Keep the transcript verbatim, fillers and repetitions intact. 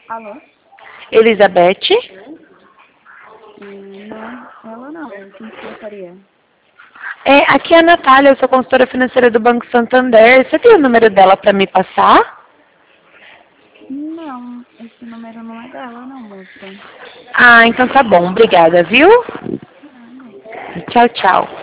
Alô? Elizabeth? Hum, não, ela não. Quem que gostaria? É, aqui é a Natália, eu sou consultora financeira do Banco Santander. Você tem o número dela para me passar? Não, esse número não é dela, não, moça. Ah, então tá bom. Obrigada, viu? Nada. Tchau, tchau.